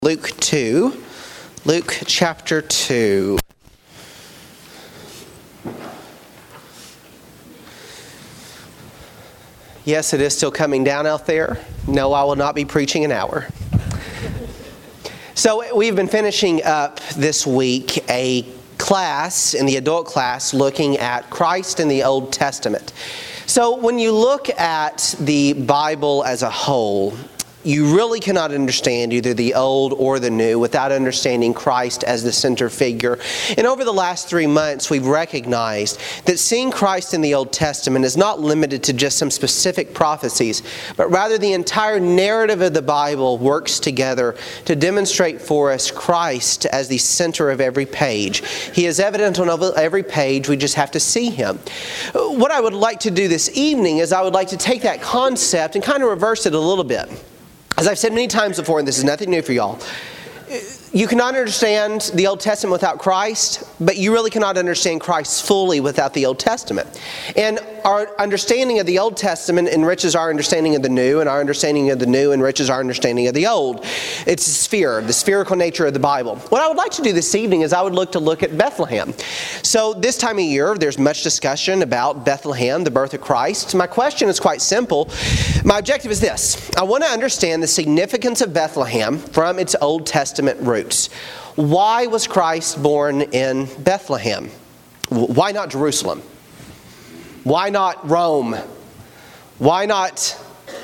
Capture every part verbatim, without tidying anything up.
Luke two, Luke chapter two. Yes, it is still coming down out there. No, I will not be preaching an hour. So we've been finishing up this week a class in the adult class looking at Christ in the Old Testament. So when you look at the Bible as a whole, you really cannot understand either the old or the new without understanding Christ as the center figure. And over the last three months, we've recognized that seeing Christ in the Old Testament is not limited to just some specific prophecies, but rather the entire narrative of the Bible works together to demonstrate for us Christ as the center of every page. He is evident on every page, we just have to see Him. What I would like to do this evening is I would like to take that concept and kind of reverse it a little bit. As I've said many times before, and this is nothing new for y'all, you cannot understand the Old Testament without Christ, but you really cannot understand Christ fully without the Old Testament. And our understanding of the Old Testament enriches our understanding of the New, and our understanding of the New enriches our understanding of the Old. It's a sphere, the spherical nature of the Bible. What I would like to do this evening is I would look to look at Bethlehem. So this time of year, there's much discussion about Bethlehem, the birth of Christ. My question is quite simple. My objective is this. I want to understand the significance of Bethlehem from its Old Testament roots. Why was Christ born in Bethlehem? Why not Jerusalem? Why not Rome? Why not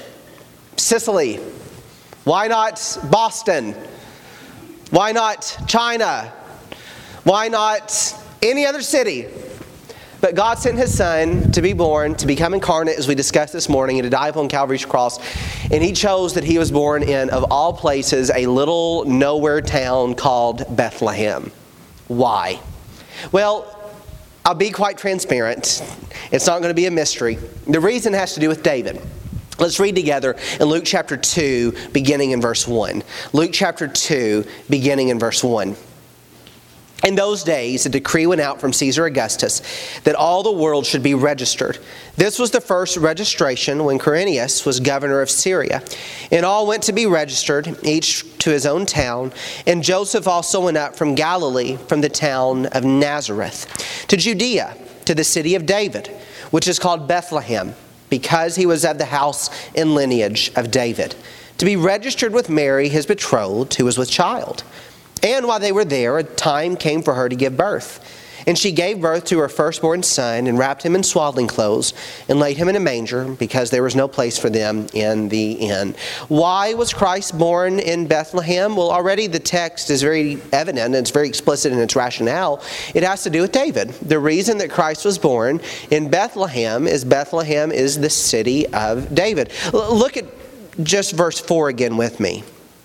Sicily? Why not Boston? Why not China? Why not any other city? But God sent His Son to be born, to become incarnate, as we discussed this morning, and to die upon Calvary's cross. And He chose that He was born in, of all places, a little nowhere town called Bethlehem. Why? Well, I'll be quite transparent. It's not going to be a mystery. The reason has to do with David. Let's read together in Luke chapter two, beginning in verse one. Luke chapter two, beginning in verse one. In those days, a decree went out from Caesar Augustus that all the world should be registered. This was the first registration when Quirinius was governor of Syria. And all went to be registered, each to his own town. And Joseph also went up from Galilee, from the town of Nazareth, to Judea, to the city of David, which is called Bethlehem, because he was of the house and lineage of David, to be registered with Mary, his betrothed, who was with child. And while they were there, a time came for her to give birth. And she gave birth to her firstborn son, and wrapped him in swaddling clothes, and laid him in a manger, because there was no place for them in the inn. Why was Christ born in Bethlehem? Well, already the text is very evident, and it's very explicit in its rationale. It has to do with David. The reason that Christ was born in Bethlehem is Bethlehem is the city of David. Look at just verse four again with me.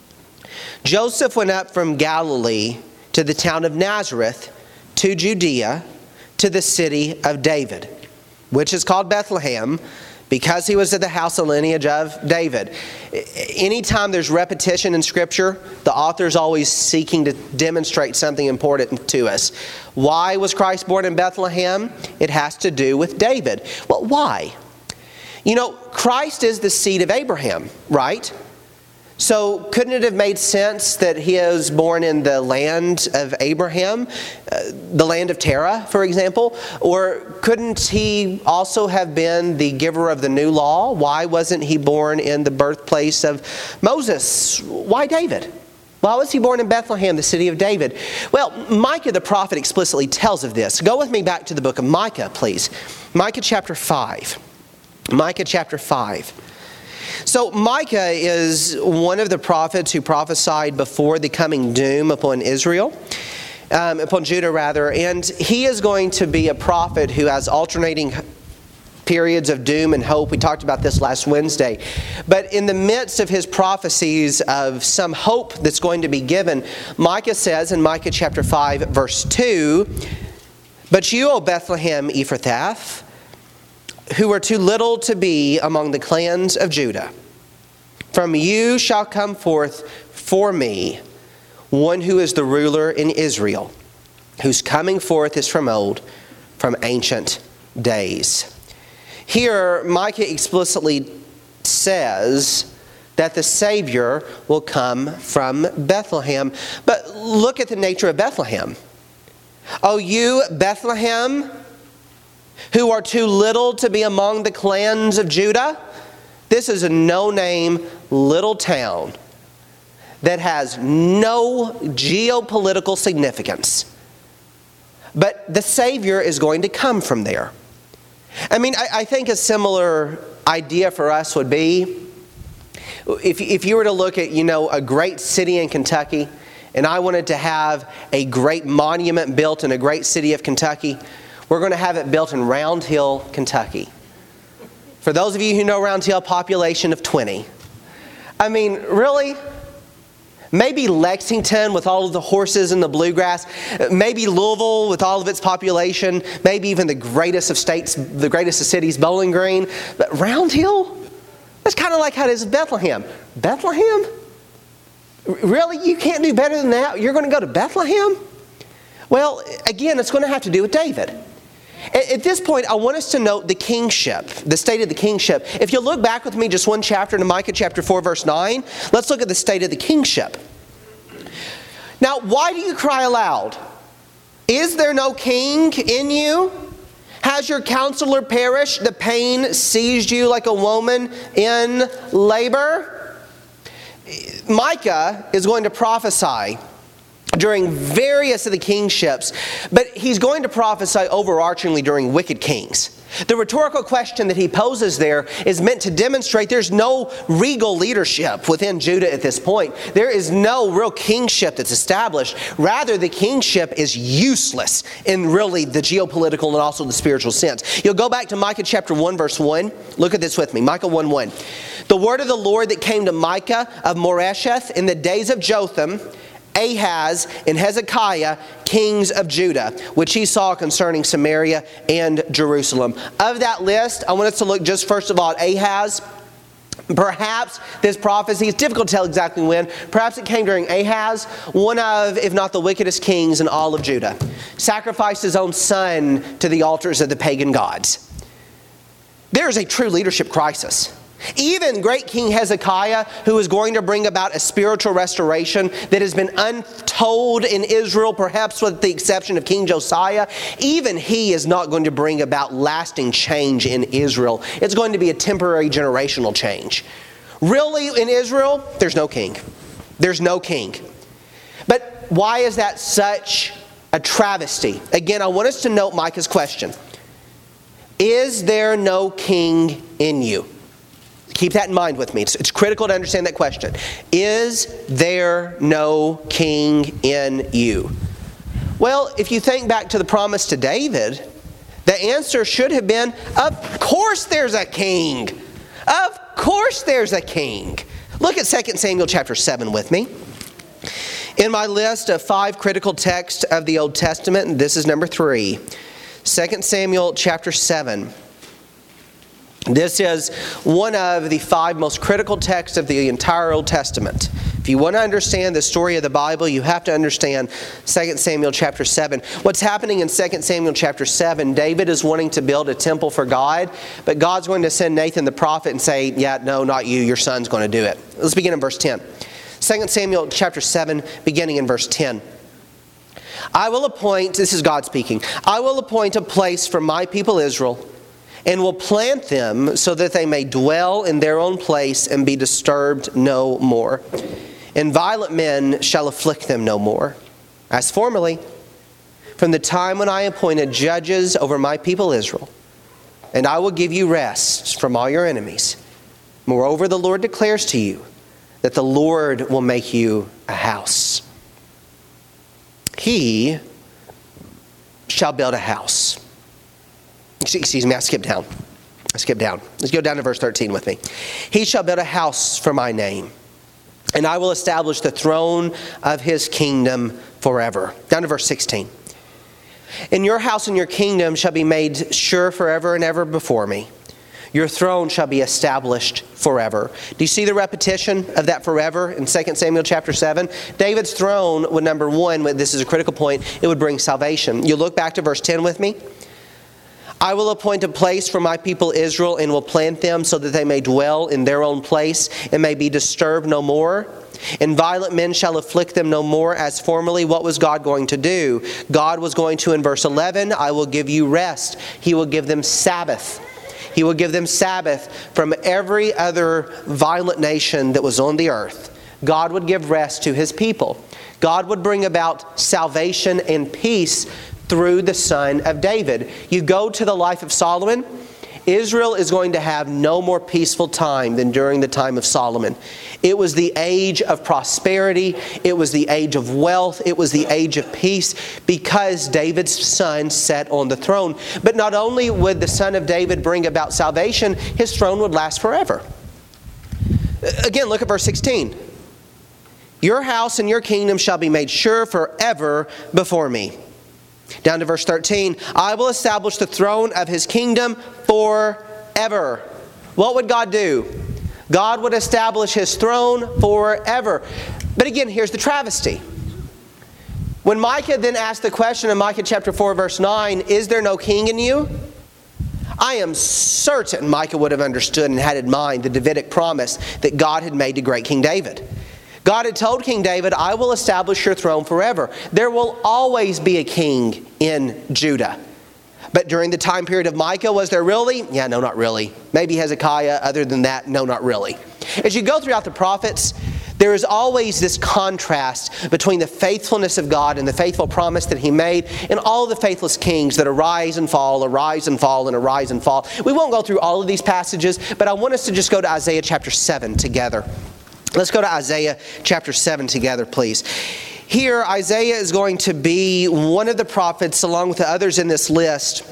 Joseph went up from Galilee to the town of Nazareth, to Judea, to the city of David, which is called Bethlehem, because he was of the house and lineage of David. Anytime there's repetition in Scripture, the author is always seeking to demonstrate something important to us. Why was Christ born in Bethlehem? It has to do with David. Well, why? You know, Christ is the seed of Abraham, right? So couldn't it have made sense that He was born in the land of Abraham, uh, the land of Terah, for example? Or couldn't He also have been the giver of the new law? Why wasn't He born in the birthplace of Moses? Why David? Why was He born in Bethlehem, the city of David? Well, Micah the prophet explicitly tells of this. Go with me back to the book of Micah, please. Micah chapter five. Micah chapter five. So Micah is one of the prophets who prophesied before the coming doom upon Israel, um, upon Judah rather, and he is going to be a prophet who has alternating periods of doom and hope. We talked about this last Wednesday. But in the midst of his prophecies of some hope that's going to be given, Micah says in Micah chapter five, verse two, "But you, O Bethlehem Ephrathah, who are too little to be among the clans of Judah, from you shall come forth for me one who is the ruler in Israel, whose coming forth is from old, from ancient days." Here, Micah explicitly says that the Savior will come from Bethlehem. But look at the nature of Bethlehem. O you, Bethlehem, who are too little to be among the clans of Judah. This is a no-name little town that has no geopolitical significance. But the Savior is going to come from there. I mean, I, I think a similar idea for us would be, if, if you were to look at, you know, a great city in Kentucky, and I wanted to have a great monument built in a great city of Kentucky, we're going to have it built in Round Hill, Kentucky. For those of you who know Round Hill, population of twenty. I mean, really? Maybe Lexington with all of the horses and the bluegrass. Maybe Louisville with all of its population. Maybe even the greatest of states, the greatest of cities, Bowling Green. But Round Hill? That's kind of like how it is in Bethlehem. Bethlehem? Really? You can't do better than that? You're going to go to Bethlehem? Well, again, it's going to have to do with David. At this point, I want us to note the kingship, the state of the kingship. If you look back with me just one chapter to Micah chapter four, verse nine, let's look at the state of the kingship. Now, why do you cry aloud? Is there no king in you? Has your counselor perished? The pain seized you like a woman in labor? Micah is going to prophesy during various of the kingships, but he's going to prophesy overarchingly during wicked kings. The rhetorical question that he poses there is meant to demonstrate there's no regal leadership within Judah at this point. There is no real kingship that's established. Rather, the kingship is useless in really the geopolitical and also the spiritual sense. You'll go back to Micah chapter one, verse one. Look at this with me. Micah one, one. The word of the Lord that came to Micah of Moresheth in the days of Jotham, Ahaz, and Hezekiah, kings of Judah, which he saw concerning Samaria and Jerusalem. Of that list, I want us to look just first of all at Ahaz. Perhaps this prophecy, it's difficult to tell exactly when, perhaps it came during Ahaz, one of, if not the wickedest kings in all of Judah. Sacrificed his own son to the altars of the pagan gods. There is a true leadership crisis. Even great King Hezekiah, who is going to bring about a spiritual restoration that has been untold in Israel, perhaps with the exception of King Josiah, even he is not going to bring about lasting change in Israel. It's going to be a temporary generational change. Really, in Israel, there's no king. There's no king. But why is that such a travesty? Again, I want us to note Micah's question. Is there no king in you? Keep that in mind with me. It's, it's critical to understand that question. Is there no king in you? Well, if you think back to the promise to David, the answer should have been, of course there's a king. Of course there's a king. Look at Second Samuel chapter seven with me. In my list of five critical texts of the Old Testament, this is number three. Second Samuel chapter seven. This is one of the five most critical texts of the entire Old Testament. If you want to understand the story of the Bible, you have to understand Second Samuel chapter seven. What's happening in Second Samuel chapter seven, David is wanting to build a temple for God, but God's going to send Nathan the prophet and say, yeah, no, not you, your son's going to do it. Let's begin in verse ten. Second Samuel chapter seven, beginning in verse ten. I will appoint, this is God speaking, I will appoint a place for my people Israel, and will plant them so that they may dwell in their own place and be disturbed no more. And violent men shall afflict them no more, as formerly, from the time when I appointed judges over my people Israel. And I will give you rest from all your enemies. Moreover, the Lord declares to you that the Lord will make you a house. He shall build a house. Excuse me, I skipped down. I skipped down. Let's go down to verse thirteen with me. He shall build a house for my name, and I will establish the throne of his kingdom forever. Down to verse sixteen. And your house and your kingdom shall be made sure forever and ever before me. Your throne shall be established forever. Do you see the repetition of that forever in Second Samuel chapter seven? David's throne would, number one, this is a critical point, it would bring salvation. You look back to verse ten with me. I will appoint a place for my people Israel and will plant them so that they may dwell in their own place and may be disturbed no more. And violent men shall afflict them no more as formerly. What was God going to do? God was going to, in verse eleven, I will give you rest. He will give them Sabbath. He will give them Sabbath from every other violent nation that was on the earth. God would give rest to His people. God would bring about salvation and peace through the son of David. You go to the life of Solomon, Israel is going to have no more peaceful time than during the time of Solomon. It was the age of prosperity. It was the age of wealth. It was the age of peace because David's son sat on the throne. But not only would the son of David bring about salvation, his throne would last forever. Again, look at verse sixteen. Your house and your kingdom shall be made sure forever before me. Down to verse thirteen, I will establish the throne of His kingdom forever. What would God do? God would establish His throne forever. But again, here's the travesty. When Micah then asked the question in Micah chapter four, verse nine, is there no king in you? I am certain Micah would have understood and had in mind the Davidic promise that God had made to great King David. God had told King David, I will establish your throne forever. There will always be a king in Judah. But during the time period of Micah, was there really? Yeah, no, not really. Maybe Hezekiah. Other than that, no, not really. As you go throughout the prophets, there is always this contrast between the faithfulness of God and the faithful promise that He made and all the faithless kings that arise and fall, arise and fall, and arise and fall. We won't go through all of these passages, but I want us to just go to Isaiah chapter seven together. Let's go to Isaiah chapter seven together, please. Here, Isaiah is going to be one of the prophets, along with the others in this list,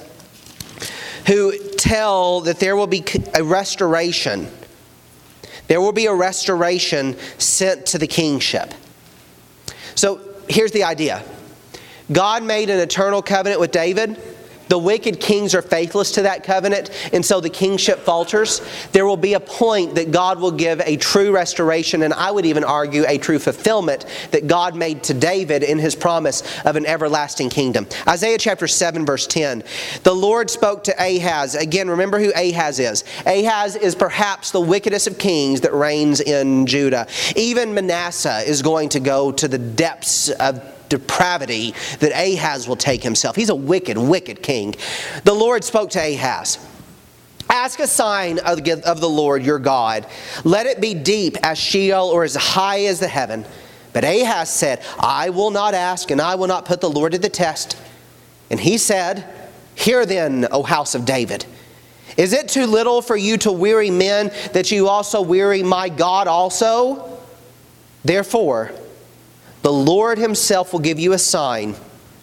who tell that there will be a restoration. There will be a restoration sent to the kingship. So, here's the idea. God made an eternal covenant with David. The wicked kings are faithless to that covenant, and so the kingship falters. There will be a point that God will give a true restoration, and I would even argue a true fulfillment that God made to David in His promise of an everlasting kingdom. Isaiah chapter seven, verse ten. The Lord spoke to Ahaz. Again, remember who Ahaz is. Ahaz is perhaps the wickedest of kings that reigns in Judah. Even Manasseh is going to go to the depths of depravity that Ahaz will take himself. He's a wicked, wicked king. The Lord spoke to Ahaz. Ask a sign of the Lord your God. Let it be deep as Sheol or as high as the heaven. But Ahaz said, I will not ask and I will not put the Lord to the test. And he said, Hear then, O house of David. Is it too little for you to weary men that you also weary my God also? Therefore, the Lord Himself will give you a sign.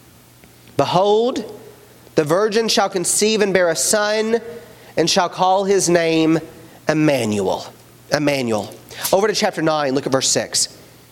Behold, the virgin shall conceive and bear a son, and shall call his name Emmanuel. Emmanuel. Over to chapter nine, look at verse six.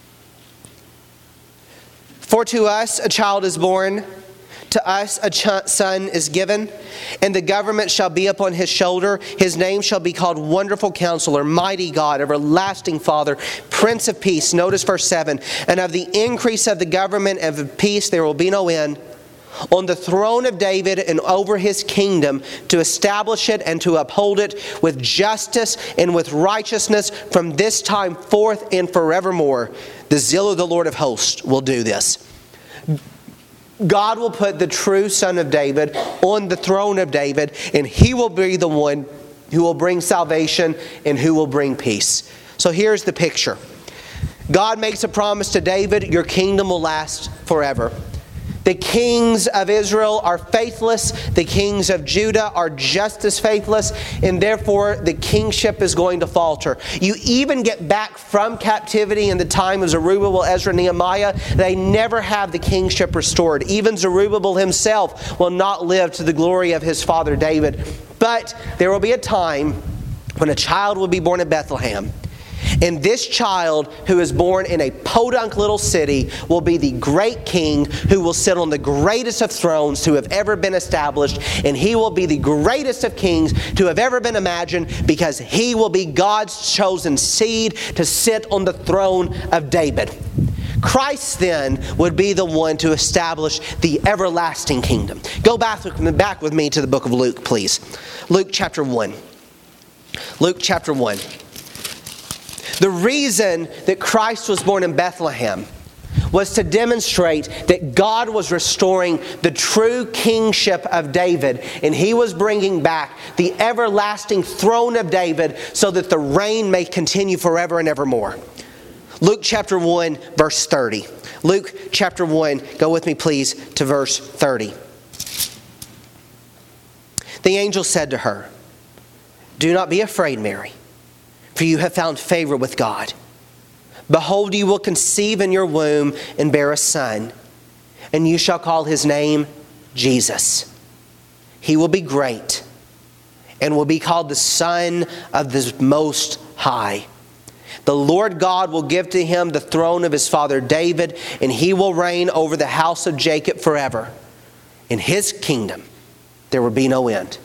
For to us a child is born, to us a ch- son is given, and the government shall be upon His shoulder. His name shall be called Wonderful Counselor, Mighty God, Everlasting Father, Prince of Peace. Notice verse seven. And of the increase of the government and of peace there will be no end. On the throne of David and over His kingdom, to establish it and to uphold it with justice and with righteousness from this time forth and forevermore. The zeal of the Lord of hosts will do this. God will put the true Son of David on the throne of David, and He will be the one who will bring salvation and who will bring peace. So here's the picture. God makes a promise to David, your kingdom will last forever. The kings of Israel are faithless. The kings of Judah are just as faithless. And therefore, the kingship is going to falter. You even get back from captivity in the time of Zerubbabel, Ezra, Nehemiah. They never have the kingship restored. Even Zerubbabel himself will not live to the glory of his father David. But there will be a time when a child will be born in Bethlehem. And this child who is born in a podunk little city will be the great king who will sit on the greatest of thrones to have ever been established. And he will be the greatest of kings to have ever been imagined, because he will be God's chosen seed to sit on the throne of David. Christ then would be the one to establish the everlasting kingdom. Go back with, back with me to the book of Luke, please. Luke chapter one. Luke chapter one. The reason that Christ was born in Bethlehem was to demonstrate that God was restoring the true kingship of David, and He was bringing back the everlasting throne of David so that the reign may continue forever and evermore. Luke chapter one, verse thirty. Luke chapter one, go with me please to verse thirty. The angel said to her, "Do not be afraid, Mary, for you have found favor with God. Behold, you will conceive in your womb and bear a son, and you shall call his name Jesus. He will be great and will be called the Son of the Most High. The Lord God will give to him the throne of his father David, and he will reign over the house of Jacob forever. In his kingdom there will be no end."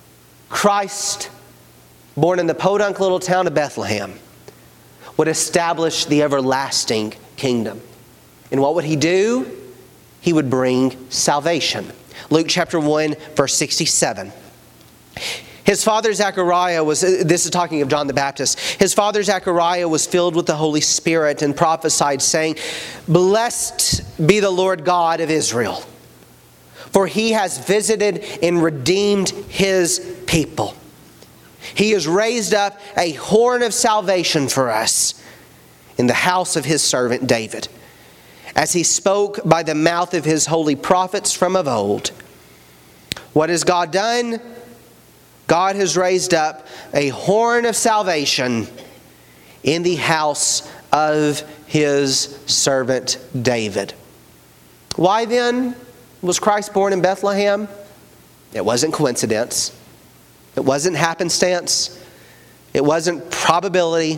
Christ, born in the podunk little town of Bethlehem, would establish the everlasting kingdom. And what would He do? He would bring salvation. Luke chapter one, verse sixty-seven. His father Zechariah was, this is talking of John the Baptist, his father Zechariah was filled with the Holy Spirit and prophesied, saying, "Blessed be the Lord God of Israel, for He has visited and redeemed His people. He has raised up a horn of salvation for us in the house of His servant David, as He spoke by the mouth of His holy prophets from of old." What has God done? God has raised up a horn of salvation in the house of His servant David. Why then was Christ born in Bethlehem? It wasn't coincidence. It wasn't happenstance. It wasn't probability.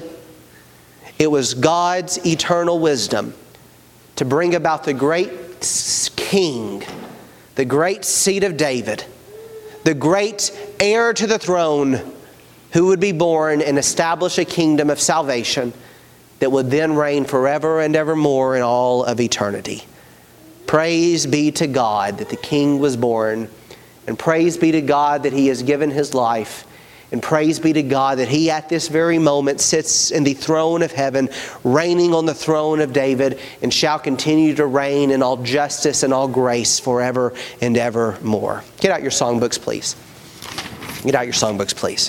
It was God's eternal wisdom to bring about the great king, the great seed of David, the great heir to the throne, who would be born and establish a kingdom of salvation that would then reign forever and evermore in all of eternity. Praise be to God that the King was born. And praise be to God that He has given His life. And praise be to God that He at this very moment sits in the throne of heaven, reigning on the throne of David, and shall continue to reign in all justice and all grace forever and evermore. Get out your songbooks, please. Get out your songbooks, please.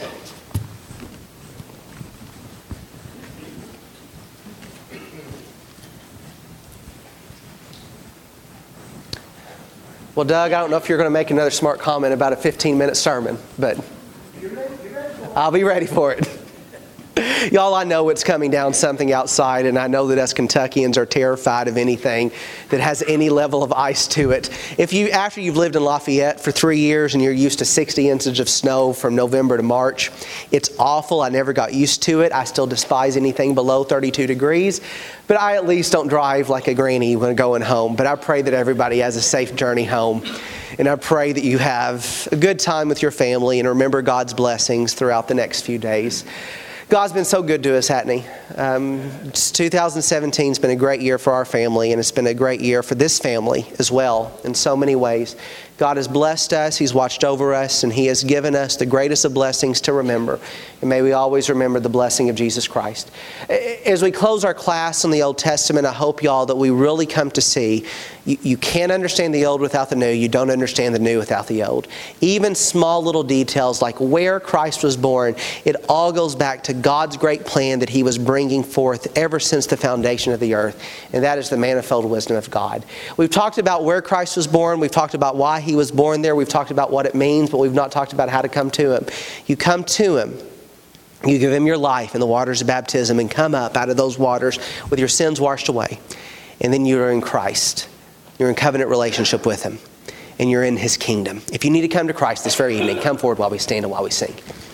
Well, Doug, I don't know if you're going to make another smart comment about a fifteen-minute sermon, but I'll be ready for it. Y'all, I know it's coming down something outside, and I know that us Kentuckians are terrified of anything that has any level of ice to it. If you, after you've lived in Lafayette for three years and you're used to sixty inches of snow from November to March, it's awful. I never got used to it. I still despise anything below thirty-two degrees, but I at least don't drive like a granny when going home. But I pray that everybody has a safe journey home. And I pray that you have a good time with your family and remember God's blessings throughout the next few days. God's been so good to us, hasn't He? Um, twenty seventeen has been a great year for our family, and it's been a great year for this family as well in so many ways. God has blessed us, He's watched over us, and He has given us the greatest of blessings to remember. And may we always remember the blessing of Jesus Christ. As we close our class on the Old Testament, I hope, y'all, that we really come to see you, you can't understand the old without the new. You don't understand the new without the old. Even small little details like where Christ was born, it all goes back to God's great plan that He was bringing forth ever since the foundation of the earth. And that is the manifold wisdom of God. We've talked about where Christ was born. We've talked about why He was born there. We've talked about what it means, but we've not talked about how to come to Him. You come to Him. You give Him your life in the waters of baptism and come up out of those waters with your sins washed away. And then you're in Christ. You're in covenant relationship with Him. And you're in His kingdom. If you need to come to Christ this very evening, come forward while we stand and while we sing.